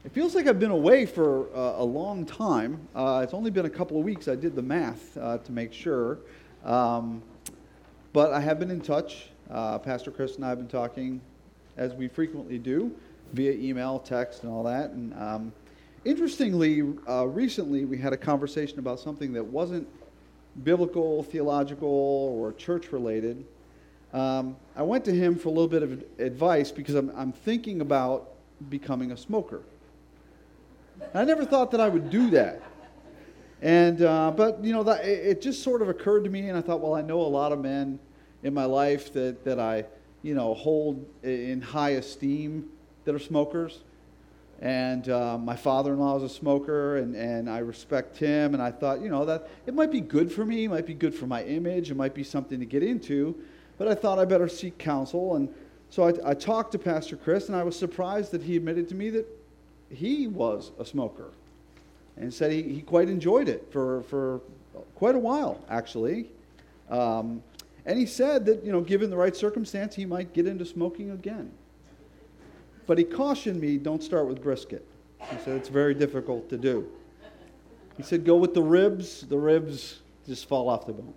It feels like I've been away for a long time. It's only been a couple of weeks. I did the math to make sure. Um, but I have been in touch. Pastor Chris and I have been talking, as we frequently do, via email, text, and all that. And interestingly, recently we had a conversation about something that wasn't biblical, theological, or church-related. I went to him for a little bit of advice because I'm thinking about becoming a smoker. I never thought that I would do that. And but that it just sort of occurred to me, and I thought, well, I know a lot of men in my life that I hold in high esteem that are smokers. And my father-in-law is a smoker, and I respect him. And I thought, that it might be good for me, it might be good for my image, it might be something to get into. But I thought I better seek counsel. And so I talked to Pastor Chris, and I was surprised that he admitted to me that he was a smoker, and said he quite enjoyed it for quite a while, actually. And he said that, given the right circumstance, he might get into smoking again. But he cautioned me, don't start with brisket. He said it's very difficult to do. He said go with the ribs just fall off the bone.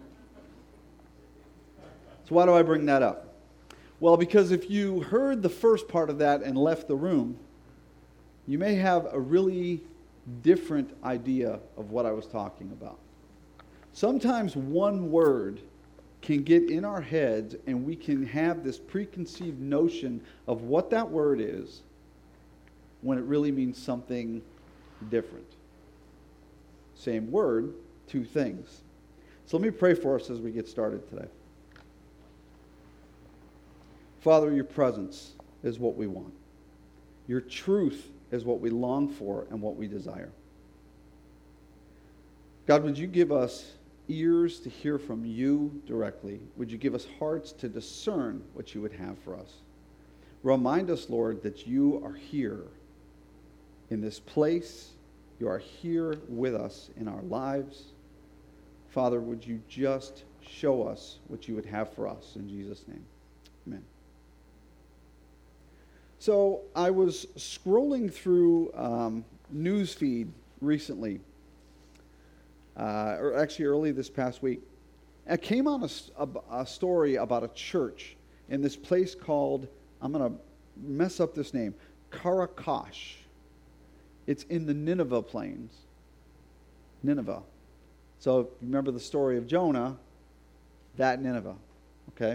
So why do I bring that up? Well, because if you heard the first part of that and left the room, you may have a really different idea of what I was talking about. Sometimes one word can get in our heads, and we can have this preconceived notion of what that word is when it really means something different. Same word, two things. So let me pray for us as we get started today. Father, your presence is what we want. Your truth is what we long for and what we desire. God, would you give us ears to hear from you directly? Would you give us hearts to discern what you would have for us? Remind us, Lord, that you are here in this place. You are here with us in our lives. Father, would you just show us what you would have for us? In Jesus' name, amen. So I was scrolling through Newsfeed recently, or actually early this past week. I came on a story about a church in this place called, I'm going to mess up this name, Karakash. It's in the Nineveh Plains. Nineveh. So if you remember the story of Jonah, that Nineveh. Okay?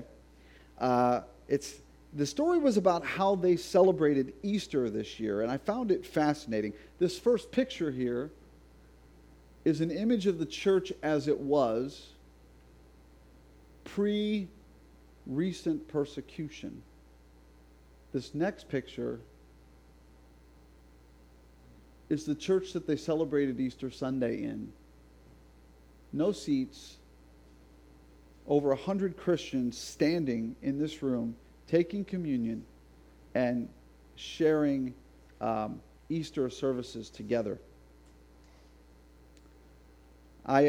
The story was about how they celebrated Easter this year, and I found it fascinating. This first picture here is an image of the church as it was pre-recent persecution. This next picture is the church that they celebrated Easter Sunday in. No seats, over 100 Christians standing in this room, taking communion and sharing Easter services together. I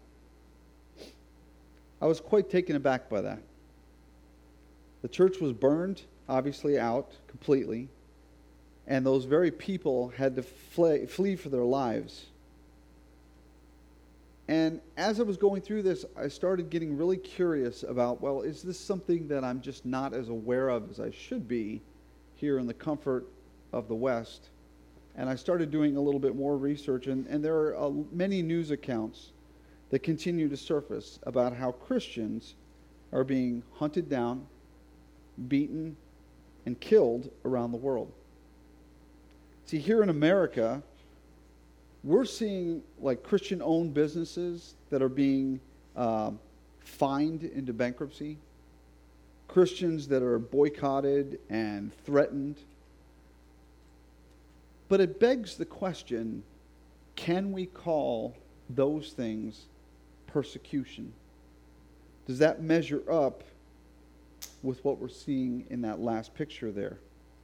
was quite taken aback by that. The church was burned, obviously, out completely, and those very people had to flee for their lives. And as I was going through this, I started getting really curious about, well, is this something that I'm just not as aware of as I should be here in the comfort of the West? And I started doing a little bit more research, and there are many news accounts that continue to surface about how Christians are being hunted down, beaten, and killed around the world. See, here in America, we're seeing like Christian-owned businesses that are being fined into bankruptcy, Christians that are boycotted and threatened. But it begs the question, can we call those things persecution? Does that measure up with what we're seeing in that last picture there?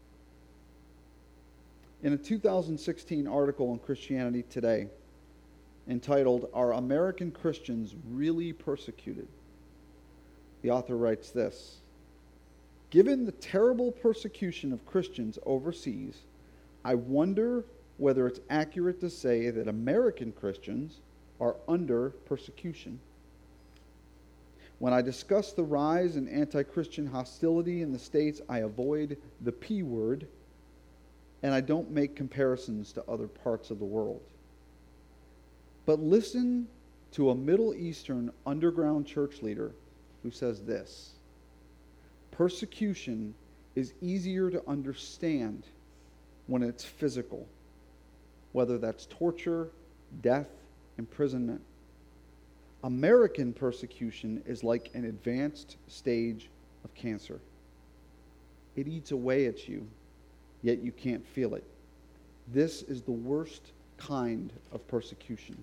In a 2016 article in Christianity Today entitled, "Are American Christians Really Persecuted?" the author writes this: "Given the terrible persecution of Christians overseas, I wonder whether it's accurate to say that American Christians are under persecution. When I discuss the rise in anti-Christian hostility in the States, I avoid the P word, and I don't make comparisons to other parts of the world. But listen to a Middle Eastern underground church leader who says this: persecution is easier to understand when it's physical, whether that's torture, death, imprisonment. American persecution is like an advanced stage of cancer. It eats away at you, yet you can't feel it. This is the worst kind of persecution.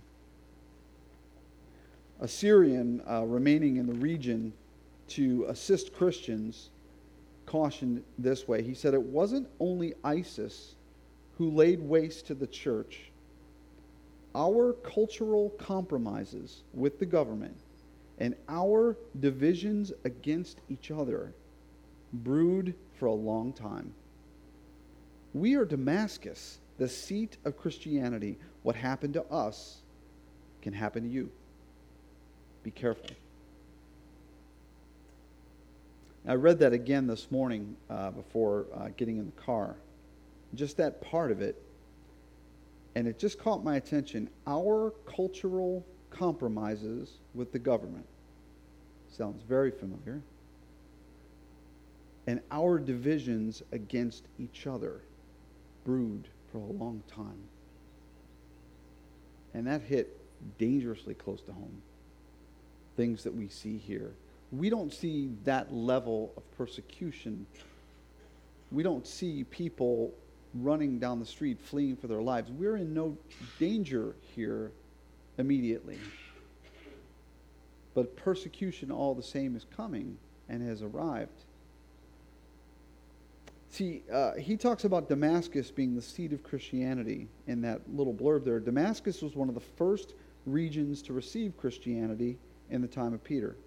A Syrian remaining in the region to assist Christians cautioned this way. He said, it wasn't only ISIS who laid waste to the church. Our cultural compromises with the government and our divisions against each other brewed for a long time. We are Damascus, the seat of Christianity. What happened to us can happen to you. Be careful. I read that again this morning before getting in the car. Just that part of it. And it just caught my attention. Our cultural compromises with the government. Sounds very familiar. And our divisions against each other brewed for a long time. And that hit dangerously close to home. Things that we see here. We don't see that level of persecution. We don't see people running down the street, fleeing for their lives. We're in no danger here immediately. But persecution all the same is coming and has arrived. See, he talks about Damascus being the seat of Christianity in that little blurb there. Damascus was one of the first regions to receive Christianity in the time of Peter.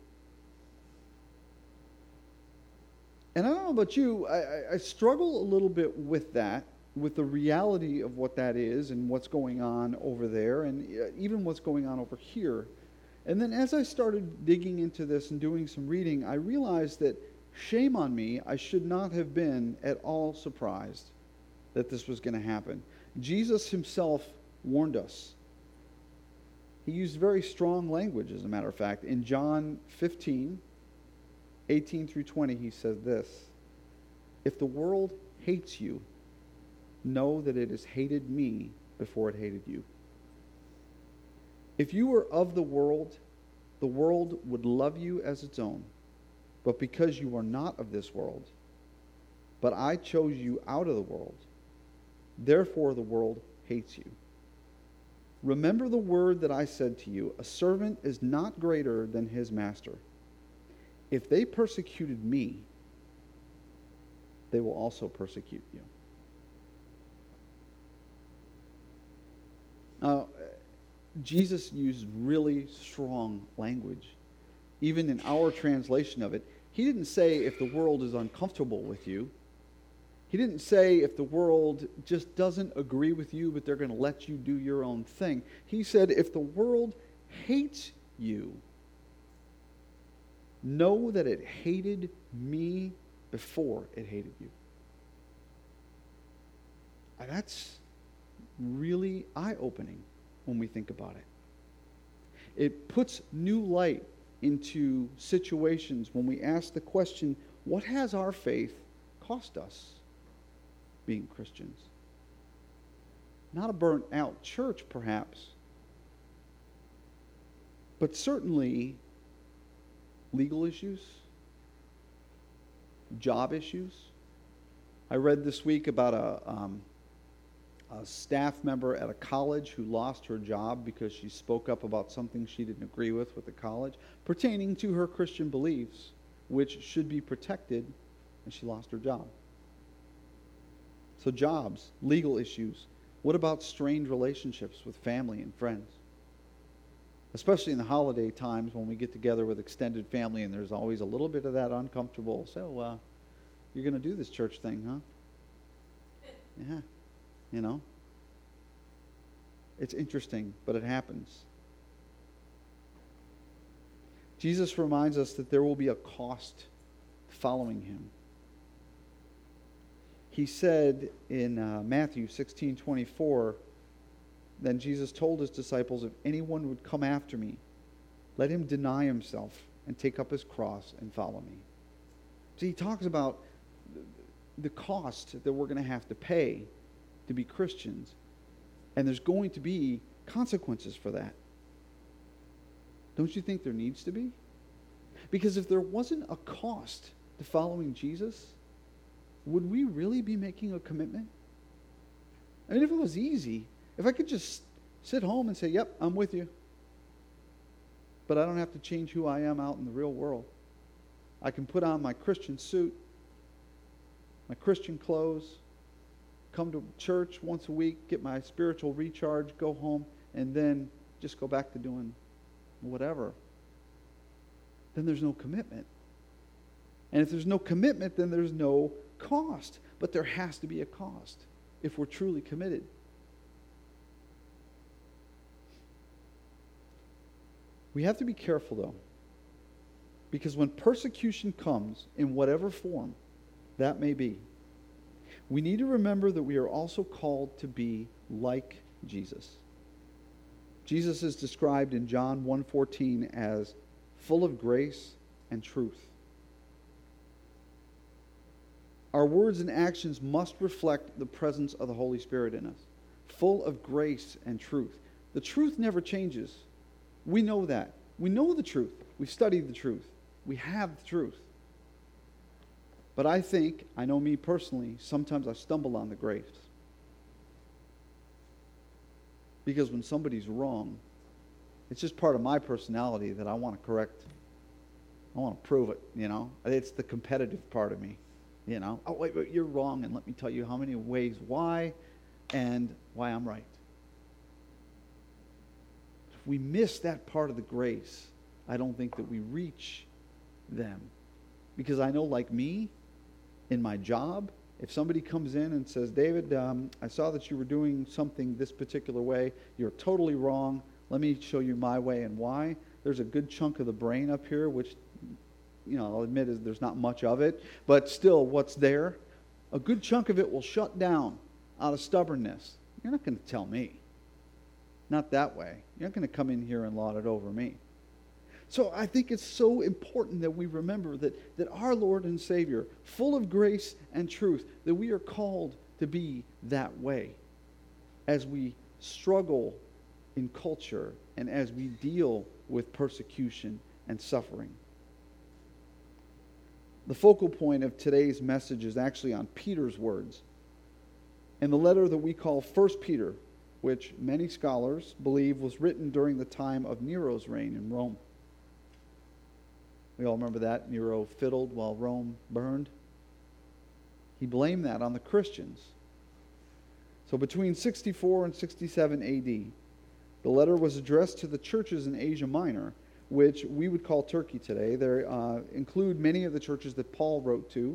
And I don't know about you, I struggle a little bit with that, with the reality of what that is and what's going on over there and even what's going on over here. And then as I started digging into this and doing some reading, I realized that shame on me, I should not have been at all surprised that this was going to happen. Jesus himself warned us. He used very strong language, as a matter of fact. In John 15, 18 through 20, he says this: if the world hates you, know that it has hated me before it hated you. If you were of the world would love you as its own. But because you are not of this world, but I chose you out of the world, therefore the world hates you. Remember the word that I said to you, a servant is not greater than his master. If they persecuted me, they will also persecute you. Now, Jesus used really strong language. Even in our translation of it, he didn't say if the world is uncomfortable with you. He didn't say if the world just doesn't agree with you, but they're going to let you do your own thing. He said if the world hates you, know that it hated me before it hated you. And that's really eye-opening when we think about it. It puts new light into situations when we ask the question, what has our faith cost us being Christians? Not a burnt-out church, perhaps, but certainly legal issues, job issues. I read this week about a staff member at a college who lost her job because she spoke up about something she didn't agree with the college pertaining to her Christian beliefs, which should be protected, and she lost her job. So jobs, legal issues. What about strained relationships with family and friends? Especially in the holiday times when we get together with extended family and there's always a little bit of that uncomfortable, so you're going to do this church thing, huh? Yeah. you know? It's interesting, but it happens. Jesus reminds us that there will be a cost following him. He said in Matthew 16:24, then Jesus told his disciples, if anyone would come after me, let him deny himself and take up his cross and follow me. So he talks about the cost that we're going to have to pay to be Christians. And there's going to be consequences for that. Don't you think there needs to be? Because if there wasn't a cost to following Jesus, would we really be making a commitment? I mean, if it was easy, if I could just sit home and say, yep, I'm with you, but I don't have to change who I am out in the real world. I can put on my Christian suit, my Christian clothes, come to church once a week, get my spiritual recharge, go home, and then just go back to doing whatever. Then there's no commitment. And if there's no commitment, then there's no cost. But there has to be a cost if we're truly committed. We have to be careful, though, because when persecution comes, in whatever form that may be, we need to remember that we are also called to be like Jesus. Jesus is described in John 1:14 as full of grace and truth. Our words and actions must reflect the presence of the Holy Spirit in us, full of grace and truth. The truth never changes. We know that. We know the truth. We've studied the truth. We have the truth. But I know me personally, sometimes I stumble on the grace. Because when somebody's wrong, it's just part of my personality that I want to correct. I want to prove it, you know. It's the competitive part of me, you know. Oh, wait, you're wrong, and let me tell you how many ways why and why I'm right. If we miss that part of the grace, I don't think that we reach them. Because I know, like me, in my job, if somebody comes in and says, David, I saw that you were doing something this particular way. You're totally wrong. Let me show you my way and why. There's a good chunk of the brain up here, which, you know, I'll admit is there's not much of it. But still, what's there? A good chunk of it will shut down out of stubbornness. You're not going to tell me. Not that way. You're not going to come in here and lord it over me. So I think it's so important that we remember that our Lord and Savior, full of grace and truth, that we are called to be that way as we struggle in culture and as we deal with persecution and suffering. The focal point of today's message is actually on Peter's words. In the letter that we call 1 Peter, which many scholars believe was written during the time of Nero's reign in Rome. We all remember that. Nero fiddled while Rome burned. He blamed that on the Christians. So between 64 and 67 AD, the letter was addressed to the churches in Asia Minor, which we would call Turkey today. They include many of the churches that Paul wrote to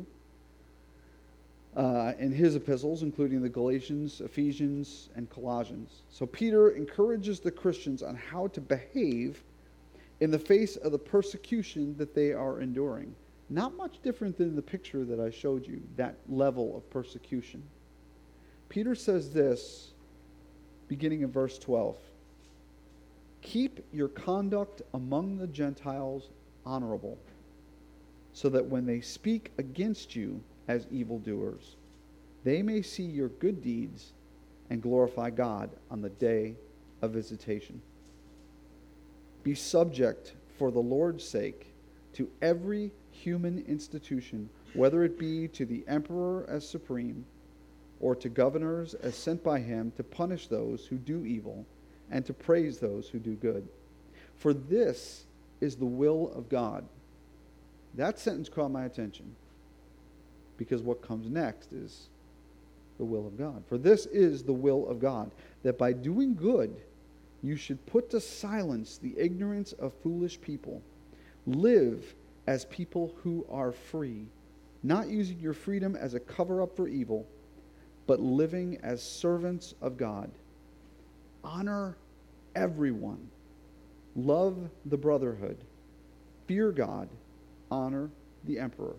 in his epistles, including the Galatians, Ephesians, and Colossians. So Peter encourages the Christians on how to behave in the face of the persecution that they are enduring. Not much different than the picture that I showed you, that level of persecution. Peter says this, beginning in verse 12. Keep your conduct among the Gentiles honorable, so that when they speak against you as evildoers, they may see your good deeds and glorify God on the day of visitation. Be subject for the Lord's sake to every human institution, whether it be to the emperor as supreme, or to governors as sent by him to punish those who do evil and to praise those who do good. For this is the will of God. That sentence caught my attention, because what comes next is the will of God. For this is the will of God, that by doing good you should put to silence the ignorance of foolish people. Live as people who are free, not using your freedom as a cover-up for evil, but living as servants of God. Honor everyone. Love the brotherhood. Fear God. Honor the emperor.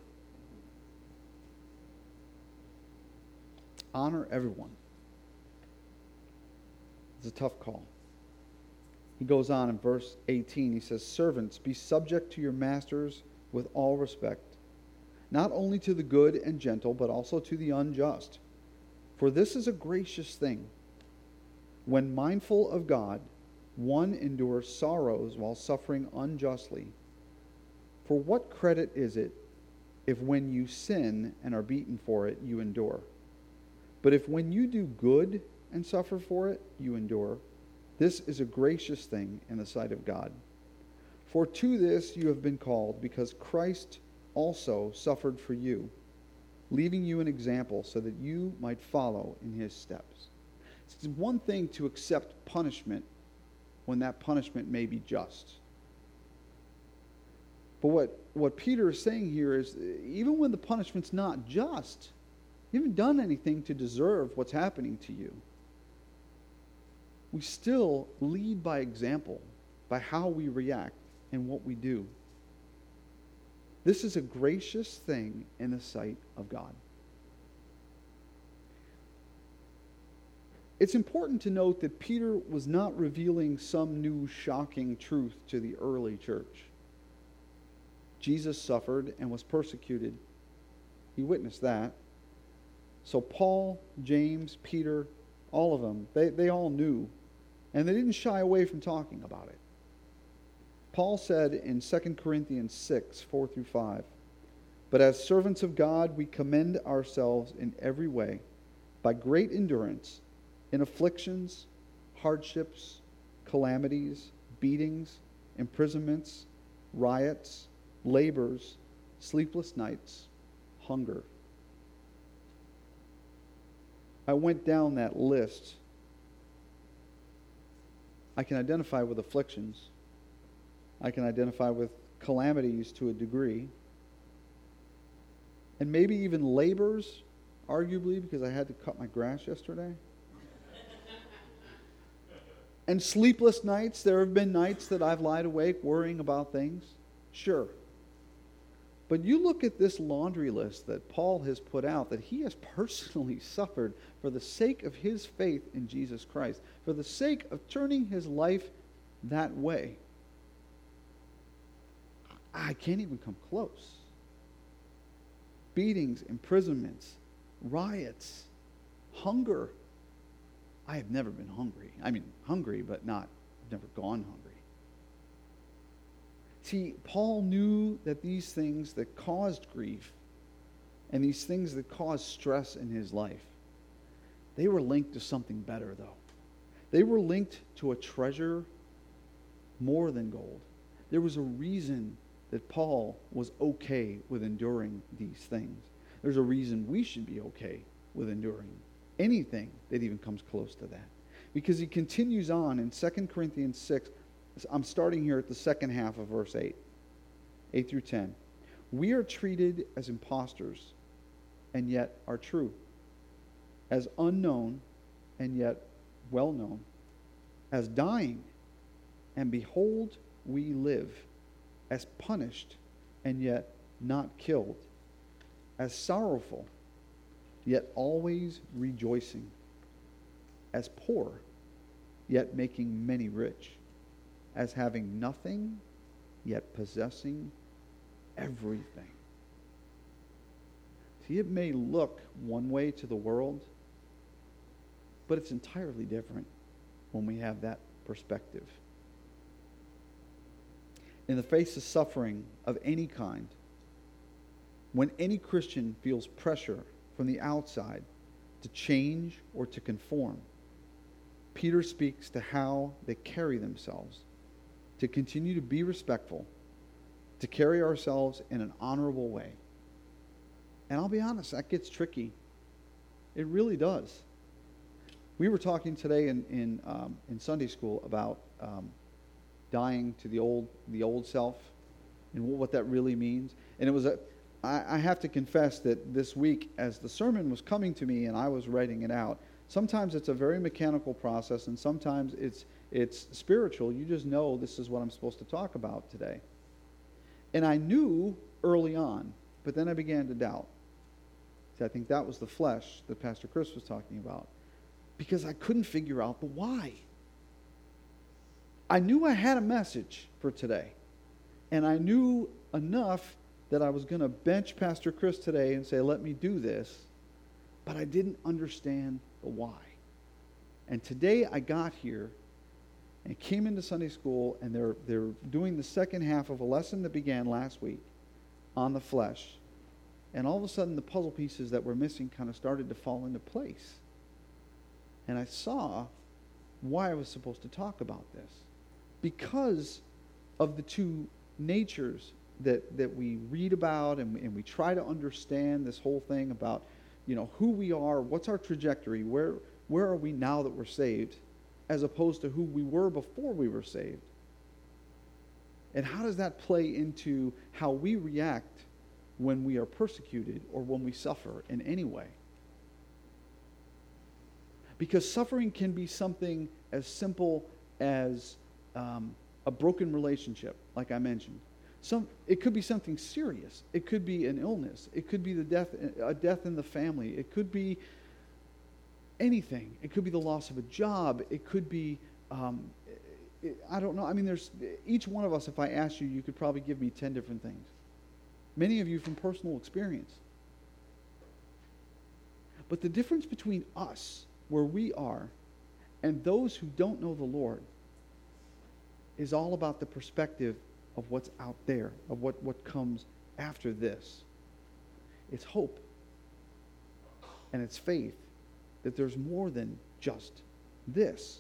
Honor everyone. It's a tough call. He goes on in verse 18. He says, "Servants, be subject to your masters with all respect, not only to the good and gentle, but also to the unjust. For this is a gracious thing. When mindful of God, one endures sorrows while suffering unjustly. For what credit is it if when you sin and are beaten for it, you endure? But if when you do good and suffer for it, you endure, this is a gracious thing in the sight of God. For to this you have been called, because Christ also suffered for you, leaving you an example so that you might follow in his steps." It's one thing to accept punishment when that punishment may be just. But what Peter is saying here is, even when the punishment's not just, you haven't done anything to deserve what's happening to you, we still lead by example, by how we react and what we do. This is a gracious thing in the sight of God. It's important to note that Peter was not revealing some new shocking truth to the early church. Jesus suffered and was persecuted. He witnessed that. So Paul, James, Peter, all of them, they all knew. And they didn't shy away from talking about it. Paul said in 2 Corinthians 6, 4 through 5, "But as servants of God, we commend ourselves in every way, by great endurance, in afflictions, hardships, calamities, beatings, imprisonments, riots, labors, sleepless nights, hunger." I went down that list. I can identify with afflictions. I can identify with calamities to a degree. And maybe even labors, arguably, because I had to cut my grass yesterday. And sleepless nights. There have been nights that I've lied awake worrying about things. Sure. But you look at this laundry list that Paul has put out, that he has personally suffered for the sake of his faith in Jesus Christ, for the sake of turning his life that way. I can't even come close. Beatings, imprisonments, riots, hunger. I have never been hungry. I mean, hungry, but I've never gone hungry. See, Paul knew that these things that caused grief and these things that caused stress in his life, they were linked to something better, though. They were linked to a treasure more than gold. There was a reason that Paul was okay with enduring these things. There's a reason we should be okay with enduring anything that even comes close to that. Because he continues on in 2 Corinthians 6. I'm starting here at the second half of verse 8 through 10. "We are treated as impostors, and yet are true, as unknown, and yet well known, as dying, and behold, we live, as punished, and yet not killed, as sorrowful, yet always rejoicing, as poor, yet making many rich, as having nothing, yet possessing everything." See, it may look one way to the world, but it's entirely different when we have that perspective. In the face of suffering of any kind, when any Christian feels pressure from the outside to change or to conform, Peter speaks to how they carry themselves, to continue to be respectful, to carry ourselves in an honorable way. And I'll be honest, that gets tricky. It really does. We were talking today in Sunday school about dying to the old self and what that really means. And it was I have to confess that this week, as the sermon was coming to me and I was writing it out, sometimes it's a very mechanical process, and sometimes it's spiritual. You just know this is what I'm supposed to talk about today. And I knew early on, but then I began to doubt. See, I think that was the flesh that Pastor Chris was talking about, because I couldn't figure out the why. I knew I had a message for today, and I knew enough that I was going to bench Pastor Chris today and say, let me do this, but I didn't understand the why. And today I got here and came into Sunday school, and they're doing the second half of a lesson that began last week on the flesh. And all of a sudden, the puzzle pieces that were missing kind of started to fall into place. And I saw why I was supposed to talk about this. Because of the two natures that we read about, and we try to understand this whole thing about, who we are, what's our trajectory, where are we now that we're saved, as opposed to who we were before we were saved. And how does that play into how we react when we are persecuted or when we suffer in any way? Because suffering can be something as simple as a broken relationship, like I mentioned. It could be something serious. It could be an illness. It could be a death in the family. It could be anything. It could be the loss of a job. It could be, I don't know. I mean, there's each one of us, if I asked you, you could probably give me 10 different things. Many of you from personal experience. But the difference between us, where we are, and those who don't know the Lord is all about the perspective of what's out there, of what comes after this. It's hope. And it's faith that there's more than just this.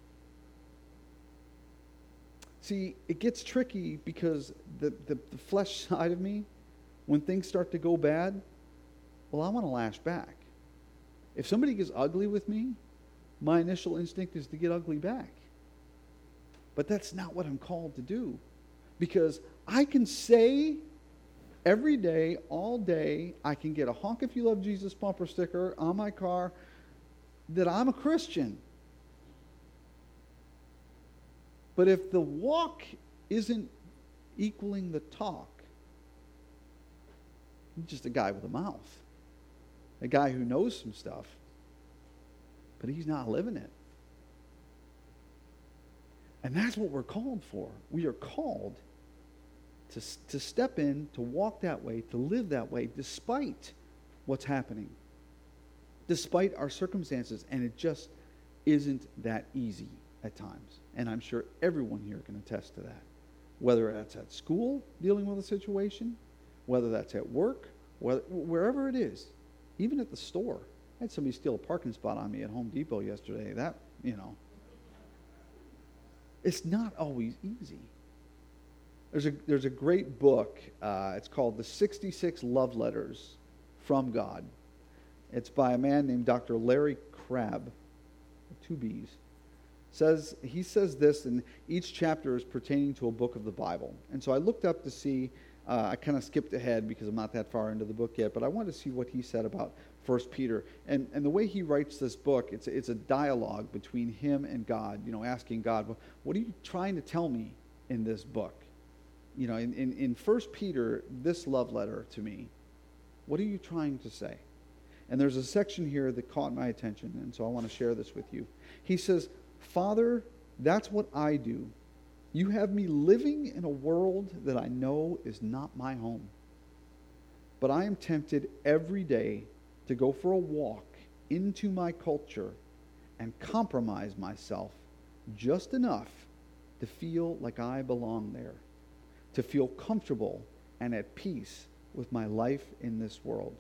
See, it gets tricky because the flesh side of me, when things start to go bad, well, I want to lash back. If somebody gets ugly with me, my initial instinct is to get ugly back. But that's not what I'm called to do. Because I can say every day, all day, I can get a honk if you love Jesus bumper sticker on my car that I'm a Christian. But if the walk isn't equaling the talk, I'm just a guy with a mouth. A guy who knows some stuff, but he's not living it. And that's what we're called for. We are called to step in, to walk that way, to live that way, despite what's happening, despite our circumstances. And it just isn't that easy at times. And I'm sure everyone here can attest to that. Whether that's at school, dealing with a situation, whether that's at work, wherever it is, even at the store. I had somebody steal a parking spot on me at Home Depot yesterday. That, it's not always easy. There's a great book. It's called The 66 Love Letters from God. It's by a man named Dr. Larry Crabb, 2 B's. He says this, and each chapter is pertaining to a book of the Bible. And so I looked up to see, I kind of skipped ahead because I'm not that far into the book yet, but I wanted to see what he said about 1 Peter. And the way he writes this book, it's a dialogue between him and God, asking God, well, what are you trying to tell me in this book? In 1 Peter, this love letter to me, what are you trying to say? And there's a section here that caught my attention, and so I want to share this with you. He says, Father, that's what I do. You have me living in a world that I know is not my home. But I am tempted every day to go for a walk into my culture and compromise myself just enough to feel like I belong there, to feel comfortable and at peace with my life in this world.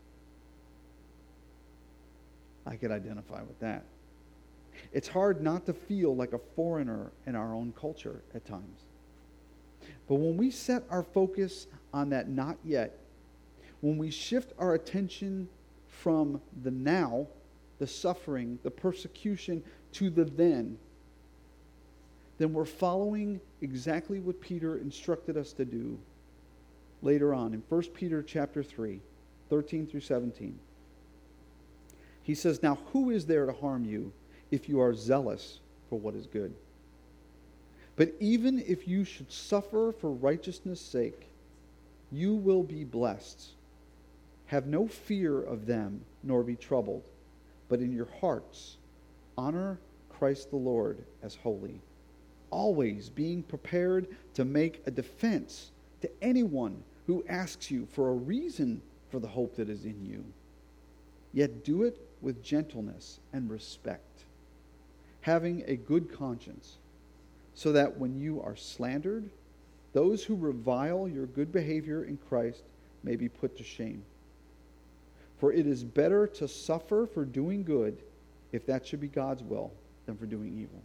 I could identify with that. It's hard not to feel like a foreigner in our own culture at times. But when we set our focus on that not yet, when we shift our attention from the now, the suffering, the persecution, to the then we're following exactly what Peter instructed us to do. later on in 1 Peter chapter 3, 13 through 17. He says, "Now who is there to harm you if you are zealous for what is good? But even if you should suffer for righteousness' sake, you will be blessed. Have no fear of them, nor be troubled, but in your hearts honor Christ the Lord as holy, always being prepared to make a defense to anyone who asks you for a reason for the hope that is in you. Yet do it with gentleness and respect, having a good conscience, so that when you are slandered, those who revile your good behavior in Christ may be put to shame. For it is better to suffer for doing good, if that should be God's will, than for doing evil."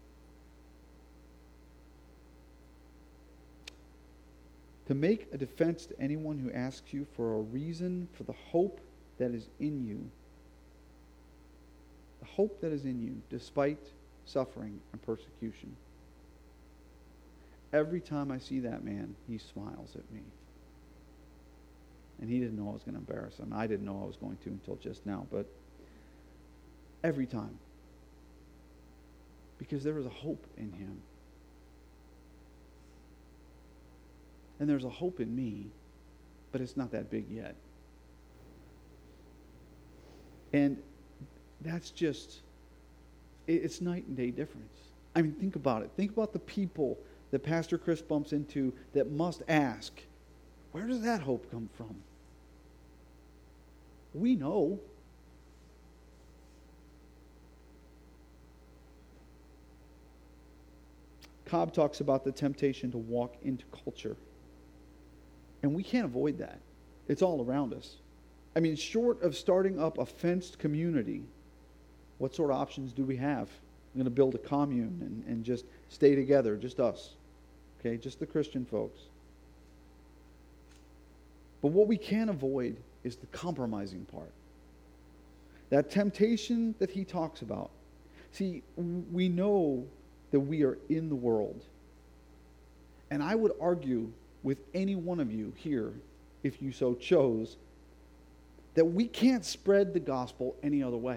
To make a defense to anyone who asks you for a reason for the hope that is in you. The hope that is in you, despite suffering and persecution. Every time I see that man, he smiles at me. And he didn't know I was going to embarrass him. I didn't know I was going to until just now, but every time. Because there was a hope in him. And there's a hope in me, but it's not that big yet. And that's just, it's night and day difference. I mean, think about it. Think about the people that Pastor Chris bumps into that must ask, where does that hope come from? We know. Cobb talks about the temptation to walk into culture. And we can't avoid that. It's all around us. I mean, short of starting up a fenced community, what sort of options do we have? We're going to build a commune and just stay together, just us. Okay, just the Christian folks. But what we can't avoid is the compromising part. That temptation that he talks about. See, we know that we are in the world. And I would argue with any one of you here, if you so chose, that we can't spread the gospel any other way.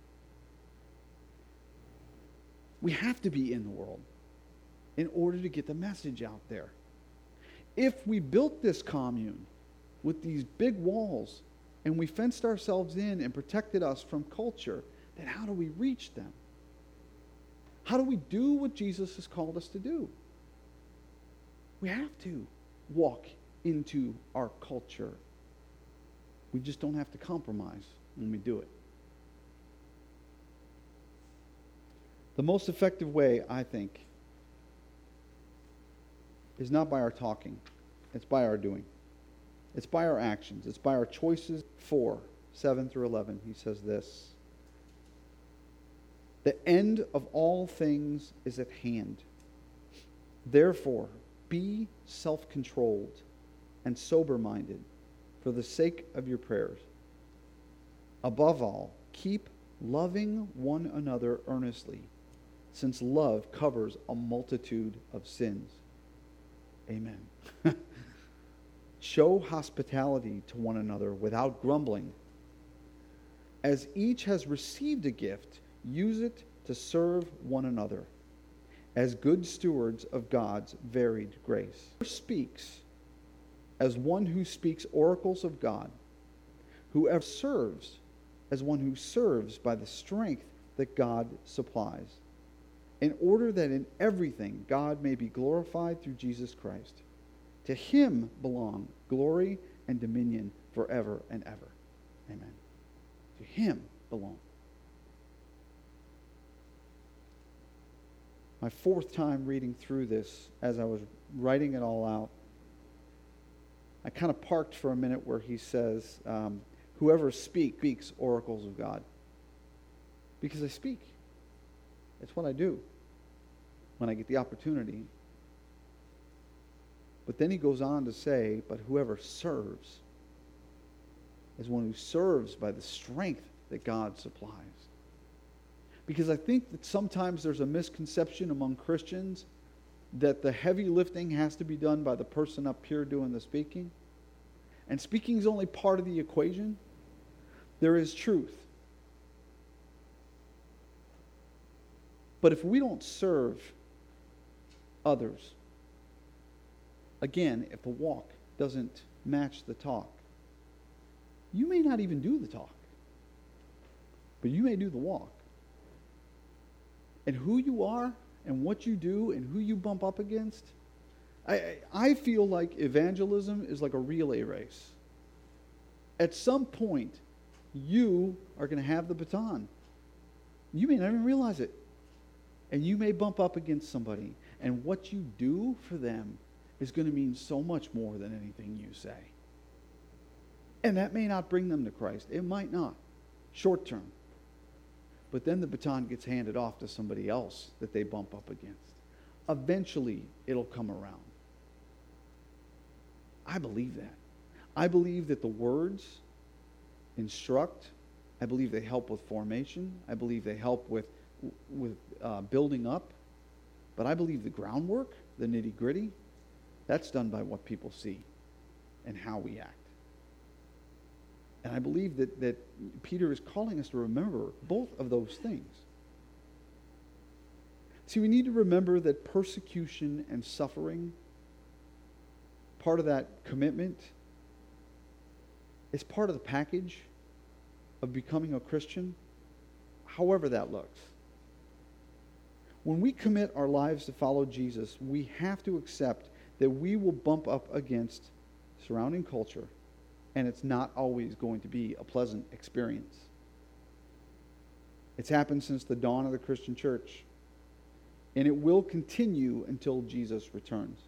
We have to be in the world in order to get the message out there. If we built this commune with these big walls and we fenced ourselves in and protected us from culture, then how do we reach them? How do we do what Jesus has called us to do? We have to walk into our culture. We just don't have to compromise when we do it. The most effective way, I think, is not by our talking. It's by our doing. It's by our actions. It's by our choices. 4:7 through 11, he says this. The end of all things is at hand. Therefore, be self-controlled and sober-minded for the sake of your prayers. Above all, keep loving one another earnestly, since love covers a multitude of sins. Amen. Show hospitality to one another without grumbling. As each has received a gift, use it to serve one another as good stewards of God's varied grace. Whoever speaks as one who speaks oracles of God, whoever serves as one who serves by the strength that God supplies, in order that in everything God may be glorified through Jesus Christ. To him belong glory and dominion forever and ever. Amen. To him belong. My fourth time reading through this, as I was writing it all out, I kind of parked for a minute where he says, whoever speaks oracles of God. Because I speak. It's what I do when I get the opportunity. But then he goes on to say, but whoever serves is one who serves by the strength that God supplies. Because I think that sometimes there's a misconception among Christians that the heavy lifting has to be done by the person up here doing the speaking, and speaking is only part of the equation, there is truth. But if we don't serve others, again, if the walk doesn't match the talk, you may not even do the talk, but you may do the walk. And who you are and what you do and who you bump up against, I feel like evangelism is like a relay race. At some point, you are going to have the baton. You may not even realize it. And you may bump up against somebody. And what you do for them is going to mean so much more than anything you say. And that may not bring them to Christ. It might not. Short term. But then the baton gets handed off to somebody else that they bump up against. Eventually, it'll come around. I believe that. I believe that the words instruct. I believe they help with formation. I believe they help with building up. But I believe the groundwork, the nitty-gritty, that's done by what people see and how we act. And I believe that Peter is calling us to remember both of those things. See, we need to remember that persecution and suffering, part of that commitment, is part of the package of becoming a Christian, however that looks. When we commit our lives to follow Jesus, we have to accept that we will bump up against surrounding culture, and it's not always going to be a pleasant experience. It's happened since the dawn of the Christian church, and it will continue until Jesus returns.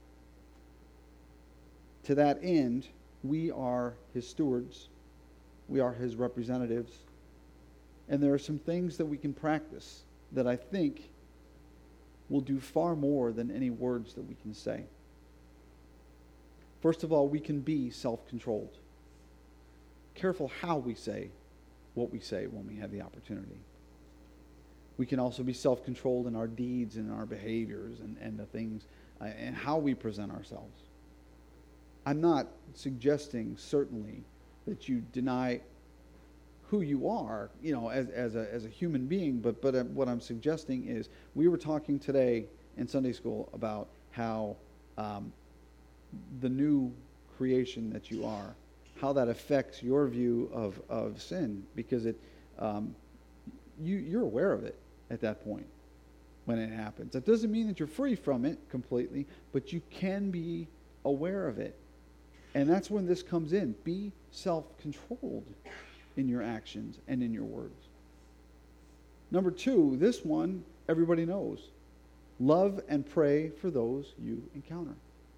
To that end, we are his stewards. We are his representatives. And there are some things that we can practice that I think will do far more than any words that we can say. First of all, we can be self-controlled. Careful how we say what we say when we have the opportunity. We can also be self-controlled in our deeds and our behaviors and the things and how we present ourselves. I'm not suggesting, certainly, that you deny who you are, as a human being, but what I'm suggesting is, we were talking today in Sunday school about how the new creation that you are, how that affects your view of sin, because you're aware of it at that point when it happens. That doesn't mean that you're free from it completely, but you can be aware of it. And that's when this comes in. Be self-controlled in your actions and in your words. Number 2, this one everybody knows. Love and pray for those you encounter.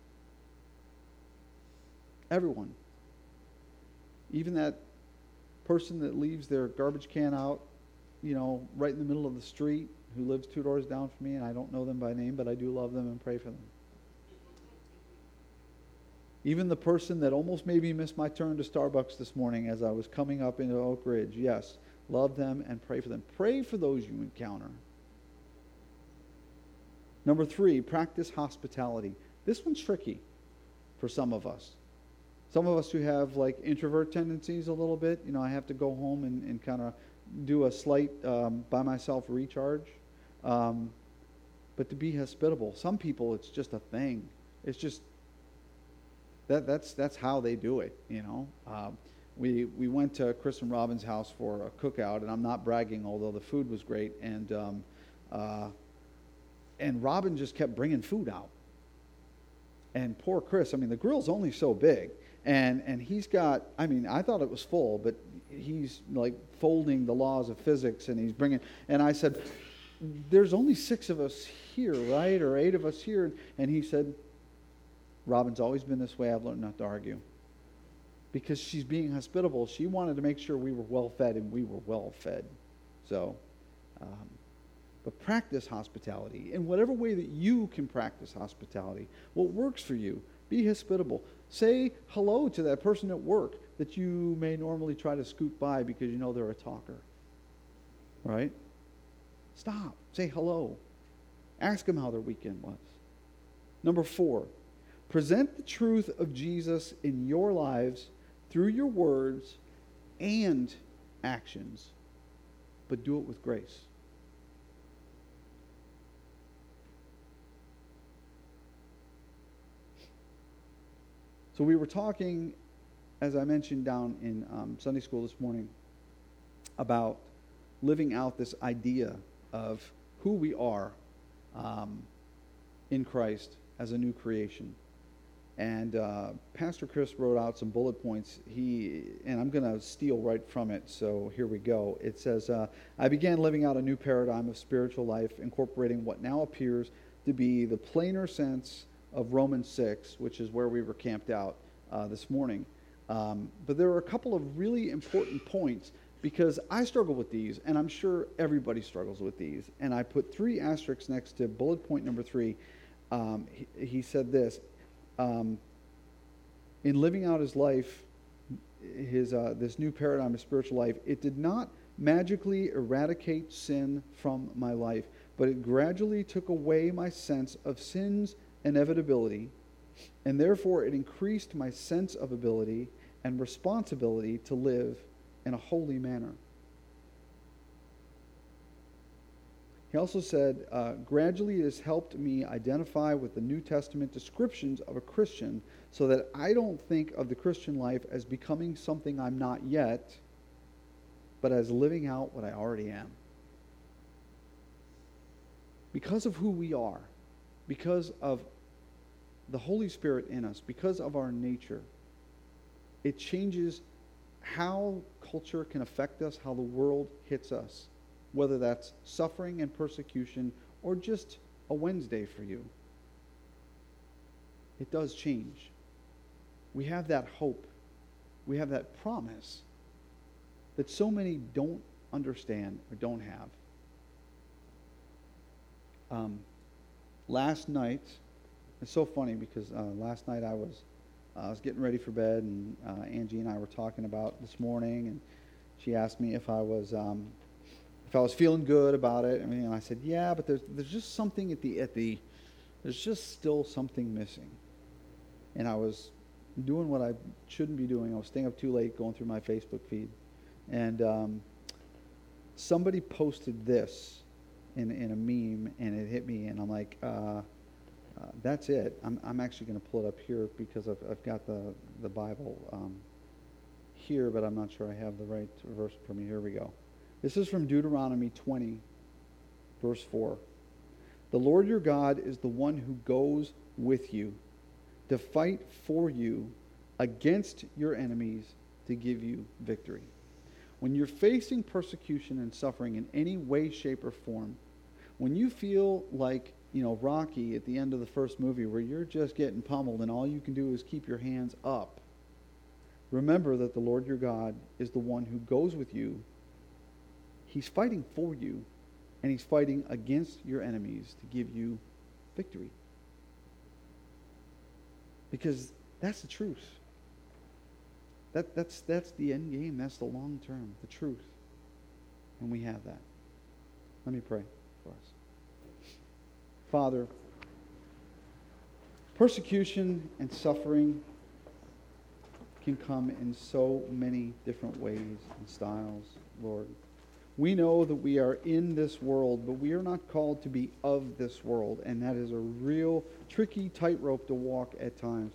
Everyone. Even that person that leaves their garbage can out, right in the middle of the street, who lives 2 doors down from me, and I don't know them by name, but I do love them and pray for them. Even the person that almost made me miss my turn to Starbucks this morning as I was coming up into Oak Ridge, yes, love them and pray for them. Pray for those you encounter. Number 3, practice hospitality. This one's tricky for some of us. Some of us who have introvert tendencies a little bit, I have to go home and kind of do a slight by myself recharge. But to be hospitable, some people it's just a thing. It's just that's how they do it. We went to Chris and Robin's house for a cookout, and I'm not bragging, although the food was great. And Robin just kept bringing food out. And poor Chris, the grill's only so big. And he's got, I thought it was full, but he's folding the laws of physics, and he's bringing, and I said, there's only 6 of us here, right? Or 8 of us here. And he said, Robin's always been this way. I've learned not to argue. Because she's being hospitable. She wanted to make sure we were well fed, and we were well fed. So, but practice hospitality in whatever way that you can practice hospitality. What works for you. Be hospitable. Say hello to that person at work that you may normally try to scoot by because they're a talker. Right? Stop. Say hello. Ask them how their weekend was. Number 4, present the truth of Jesus in your lives through your words and actions, but do it with grace. So we were talking, as I mentioned down in Sunday school this morning, about living out this idea of who we are in Christ as a new creation. And Pastor Chris wrote out some bullet points. And I'm going to steal right from it, so here we go. It says, I began living out a new paradigm of spiritual life, incorporating what now appears to be the plainer sense of Romans 6, which is where we were camped out this morning. But there are a couple of really important points, because I struggle with these, and I'm sure everybody struggles with these. And I put 3 asterisks next to bullet point number 3. He said this, in living out his life, this new paradigm of spiritual life, it did not magically eradicate sin from my life, but it gradually took away my sense of sin's inevitability, and therefore it increased my sense of ability and responsibility to live in a holy manner. He also said, gradually it has helped me identify with the New Testament descriptions of a Christian, so that I don't think of the Christian life as becoming something I'm not yet, but as living out what I already am. Because of who we are, because of the Holy Spirit in us, because of our nature, it changes how culture can affect us, how the world hits us, whether that's suffering and persecution or just a Wednesday for you. It does change. We have that hope. We have that promise that so many don't understand or don't have. Last night, it's so funny because last night I was getting ready for bed, and Angie and I were talking about this morning, and she asked me if I was feeling good about it. I mean, and I said, yeah, but there's just something there's just still something missing. And I was doing what I shouldn't be doing. I was staying up too late, going through my Facebook feed, and somebody posted this in a meme, and it hit me, and I'm like, that's it. I'm actually going to pull it up here because I've got the Bible here, but I'm not sure I have the right verse for me. Here we go. This is from Deuteronomy 20, verse 4. The Lord your God is the one who goes with you to fight for you against your enemies to give you victory. When you're facing persecution and suffering in any way, shape, or form, when you feel like, Rocky at the end of the first movie where you're just getting pummeled and all you can do is keep your hands up, remember that the Lord your God is the one who goes with you. He's fighting for you, and he's fighting against your enemies to give you victory. Because that's the truth. That's the end game. That's the long term, the truth. And we have that. Let me pray for us. Father, persecution and suffering can come in so many different ways and styles, Lord. We know that we are in this world, but we are not called to be of this world, and that is a real tricky tightrope to walk at times.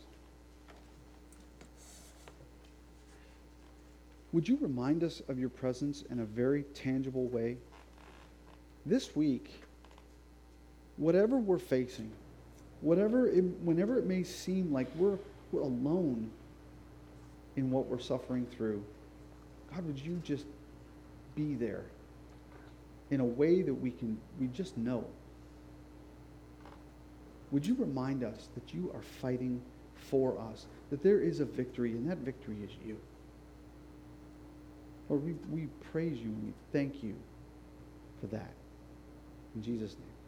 Would you remind us of your presence in a very tangible way? This week, whatever we're facing, whenever it may seem like we're alone in what we're suffering through, God, would you just be there in a way that we just know? Would you remind us that you are fighting for us, that there is a victory, and that victory is you? Lord, we praise you and we thank you for that. In Jesus' name.